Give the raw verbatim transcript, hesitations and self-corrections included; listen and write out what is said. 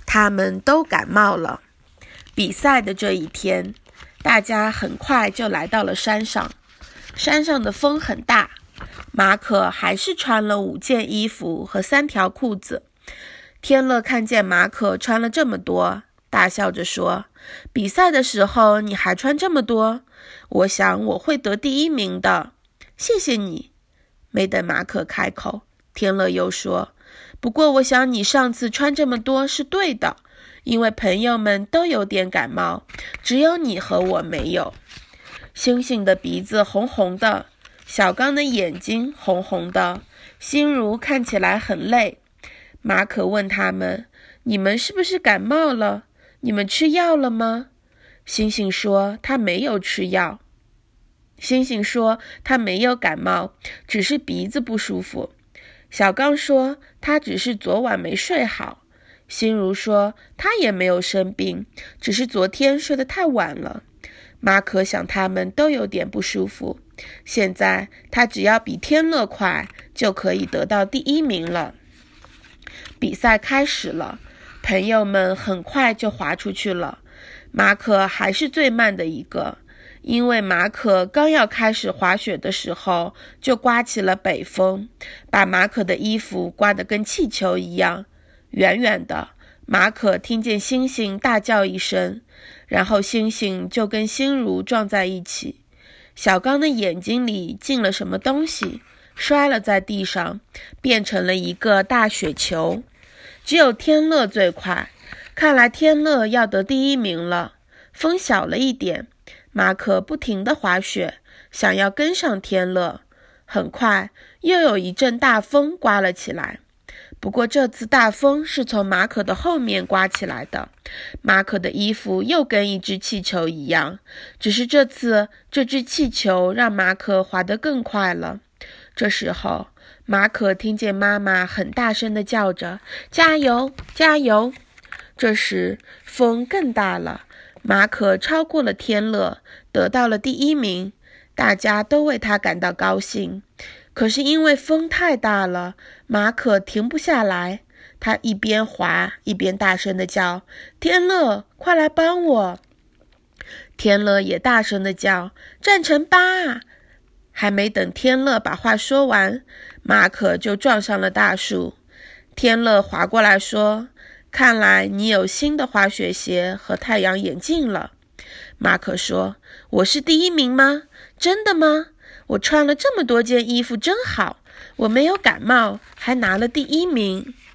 他们都感冒了。比赛的这一天，大家很快就来到了山上。山上的风很大，马可还是穿了五件衣服和三条裤子。天乐看见马可穿了这么多，大笑着说：比赛的时候你还穿这么多，我想我会得第一名的。谢谢你。没等马可开口，天乐又说：不过我想你上次穿这么多是对的，因为朋友们都有点感冒，只有你和我没有。星星的鼻子红红的，小刚的眼睛红红的，心如看起来很累。马可问他们：你们是不是感冒了？你们吃药了吗？星星说他没有吃药。星星说他没有感冒，只是鼻子不舒服。小刚说他只是昨晚没睡好。心如说他也没有生病，只是昨天睡得太晚了。马可想他们都有点不舒服，现在他只要比天乐快，就可以得到第一名了。比赛开始了，朋友们很快就滑出去了。马可还是最慢的一个，因为马可刚要开始滑雪的时候，就刮起了北风，把马可的衣服刮得跟气球一样。远远的，马可听见星星大叫一声，然后星星就跟心如撞在一起。小刚的眼睛里进了什么东西，摔了在地上，变成了一个大雪球。只有天乐最快，看来天乐要得第一名了。风小了一点，马可不停地滑雪，想要跟上天乐。很快又有一阵大风刮了起来，不过这次大风是从马可的后面刮起来的。马可的衣服又跟一只气球一样，只是这次这只气球让马可滑得更快了。这时候马可听见妈妈很大声地叫着：加油，加油！这时风更大了，马可超过了天乐，得到了第一名。大家都为他感到高兴。可是因为风太大了，马可停不下来，他一边滑一边大声地叫：天乐，快来帮我！天乐也大声地叫：站成八！还没等天乐把话说完，马可就撞上了大树。天乐滑过来说：看来你有新的滑雪鞋和太阳眼镜了。马可说：我是第一名吗？真的吗？我穿了这么多件衣服真好，我没有感冒，还拿了第一名。